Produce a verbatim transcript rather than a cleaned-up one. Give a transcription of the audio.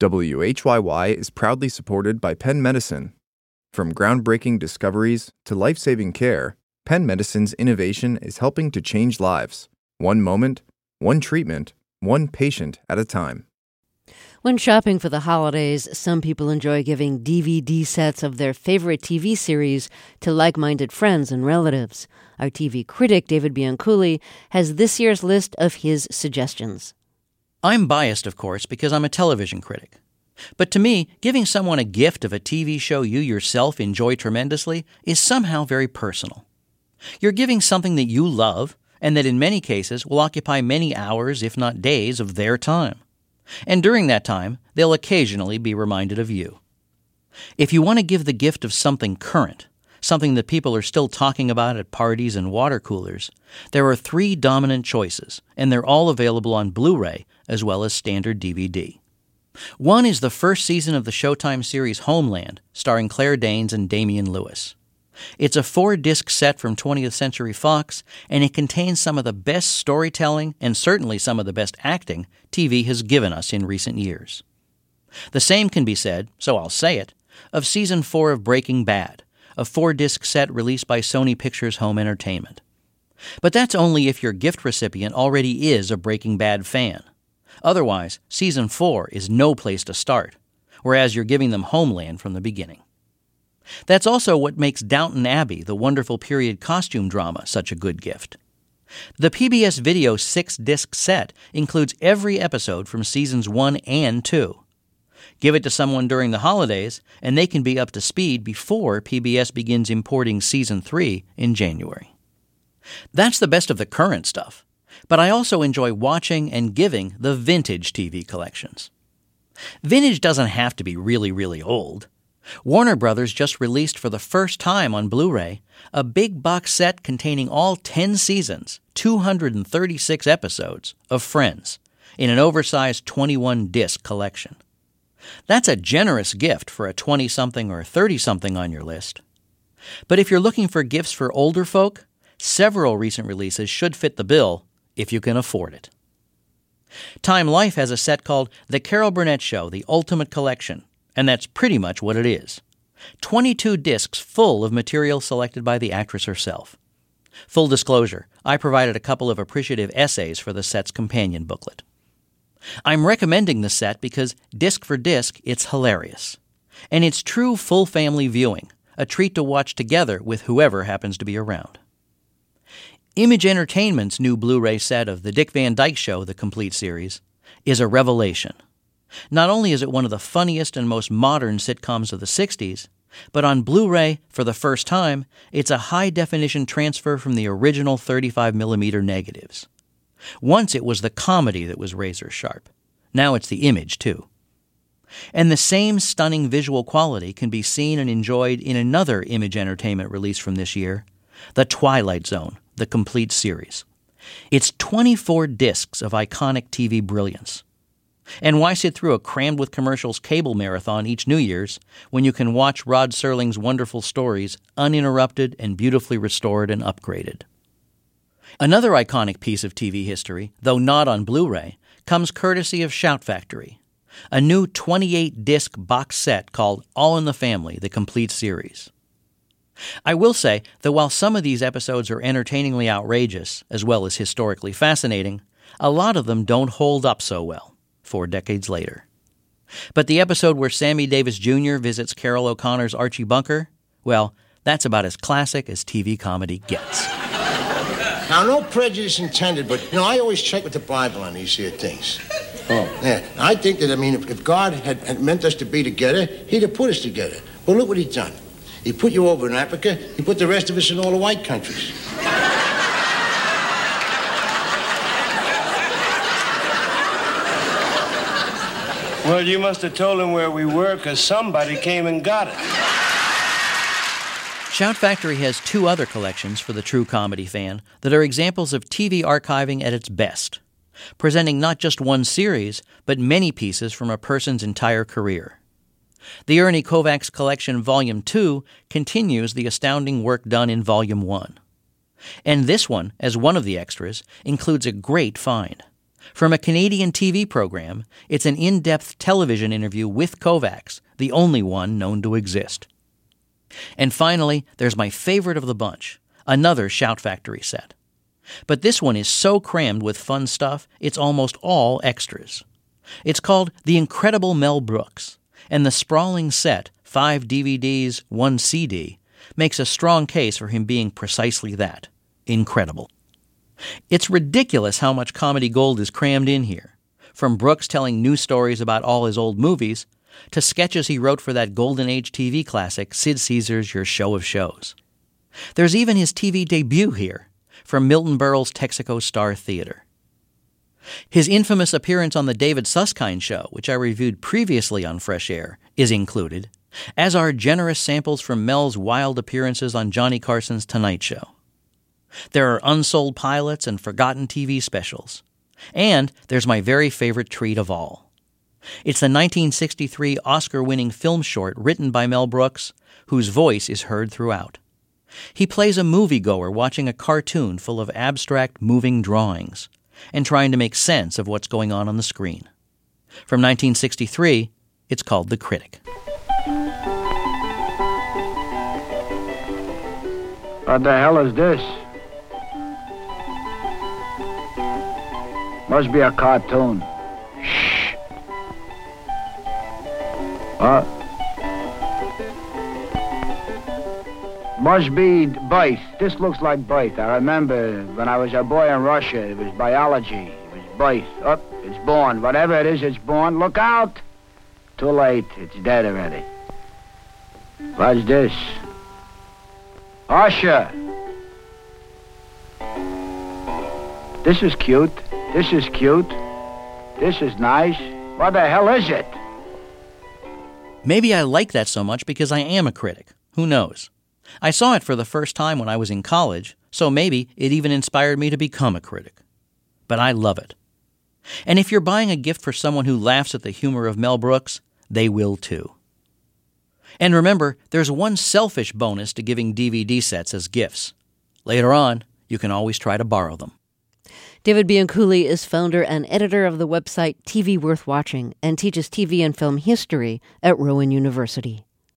W H Y Y is proudly supported by Penn Medicine. From groundbreaking discoveries to life-saving care, Penn Medicine's innovation is helping to change lives, one moment, one treatment, one patient at a time. When shopping for the holidays, some people enjoy giving D V D sets of their favorite T V series to like-minded friends and relatives. Our T V critic, David Bianculli, has this year's list of his suggestions. I'm biased, of course, because I'm a television critic. But to me, giving someone a gift of a T V show you yourself enjoy tremendously is somehow very personal. You're giving something that you love, and that in many cases will occupy many hours, if not days, of their time. And during that time, they'll occasionally be reminded of you. If you want to give the gift of something current, something that people are still talking about at parties and water coolers, there are three dominant choices, and they're all available on Blu-ray as well as standard D V D. One is the first season of the Showtime series Homeland, starring Claire Danes and Damian Lewis. It's a four-disc set from twentieth Century Fox, and it contains some of the best storytelling and certainly some of the best acting T V has given us in recent years. The same can be said, so I'll say it, of Season four of Breaking Bad, a four-disc set released by Sony Pictures Home Entertainment. But that's only if your gift recipient already is a Breaking Bad fan. Otherwise, Season four is no place to start, whereas you're giving them Homeland from the beginning. That's also what makes Downton Abbey, the wonderful period costume drama, such a good gift. The P B S Video six-disc set includes every episode from Seasons one and two. Give it to someone during the holidays, and they can be up to speed before P B S begins importing Season three in January. That's the best of the current stuff, but I also enjoy watching and giving the vintage T V collections. Vintage doesn't have to be really, really old. Warner Brothers just released for the first time on Blu-ray a big box set containing all ten seasons, two hundred thirty-six episodes, of Friends in an oversized twenty-one disc collection. That's a generous gift for a twenty-something or thirty-something on your list. But if you're looking for gifts for older folk, several recent releases should fit the bill if you can afford it. Time Life has a set called The Carol Burnett Show, The Ultimate Collection, and that's pretty much what it is. twenty-two discs full of material selected by the actress herself. Full disclosure, I provided a couple of appreciative essays for the set's companion booklet. I'm recommending the set because, disc for disc, it's hilarious. And it's true full family viewing, a treat to watch together with whoever happens to be around. Image Entertainment's new Blu-ray set of The Dick Van Dyke Show, the complete series, is a revelation. Not only is it one of the funniest and most modern sitcoms of the sixties, but on Blu-ray, for the first time, it's a high-definition transfer from the original thirty-five millimeter negatives. Once it was the comedy that was razor-sharp. Now it's the image, too. And the same stunning visual quality can be seen and enjoyed in another Image Entertainment release from this year, The Twilight Zone, the complete series. It's twenty-four discs of iconic T V brilliance. And why sit through a crammed-with-commercials cable marathon each New Year's when you can watch Rod Serling's wonderful stories uninterrupted and beautifully restored and upgraded? Another iconic piece of T V history, though not on Blu-ray, comes courtesy of Shout Factory, a new twenty-eight disc box set called All in the Family, the complete series. I will say that while some of these episodes are entertainingly outrageous, as well as historically fascinating, a lot of them don't hold up so well four decades later. But the episode where Sammy Davis Junior visits Carol O'Connor's Archie Bunker, well, that's about as classic as T V comedy gets. Now, no prejudice intended, but, you know, I always check with the Bible on these here things. Oh. Yeah, I think that, I mean, if, if God had, had meant us to be together, he'd have put us together. But look what he done. He put you over in Africa, he put the rest of us in all the white countries. Well, you must have told him where we were, because somebody came and got it. Shout Factory has two other collections for the true comedy fan that are examples of T V archiving at its best, presenting not just one series, but many pieces from a person's entire career. The Ernie Kovacs Collection Volume two continues the astounding work done in Volume one. And this one, as one of the extras, includes a great find, From a Canadian T V program, it's an in-depth television interview with Kovacs, the only one known to exist. And finally, there's my favorite of the bunch, another Shout Factory set. But this one is so crammed with fun stuff, it's almost all extras. It's called The Incredible Mel Brooks, and the sprawling set, five D V Ds, one C D, makes a strong case for him being precisely that, incredible. It's ridiculous how much comedy gold is crammed in here, from Brooks telling new stories about all his old movies to sketches he wrote for that Golden Age T V classic, Sid Caesar's Your Show of Shows. There's even his T V debut here, from Milton Berle's Texaco Star Theater. His infamous appearance on The David Susskind Show, which I reviewed previously on Fresh Air, is included, as are generous samples from Mel's wild appearances on Johnny Carson's Tonight Show. There are unsold pilots and forgotten T V specials. And there's my very favorite treat of all. It's the nineteen sixty-three Oscar-winning film short written by Mel Brooks, whose voice is heard throughout. He plays a moviegoer watching a cartoon full of abstract moving drawings and trying to make sense of what's going on on the screen. From nineteen sixty-three, it's called The Critic. What the hell is this? Must be a cartoon. Shh. What? Must be birth. This looks like birth. I remember when I was a boy in Russia, it was biology. It was birth. Oh, it's born. Whatever it is, it's born. Look out! Too late. It's dead already. What's this? Usher! This is cute. This is cute. This is nice. What the hell is it? Maybe I like that so much because I am a critic. Who knows? I saw it for the first time when I was in college, so maybe it even inspired me to become a critic. But I love it. And if you're buying a gift for someone who laughs at the humor of Mel Brooks, they will too. And remember, there's one selfish bonus to giving D V D sets as gifts. Later on, you can always try to borrow them. David Bianculli is founder and editor of the website T V Worth Watching and teaches T V and film history at Rowan University.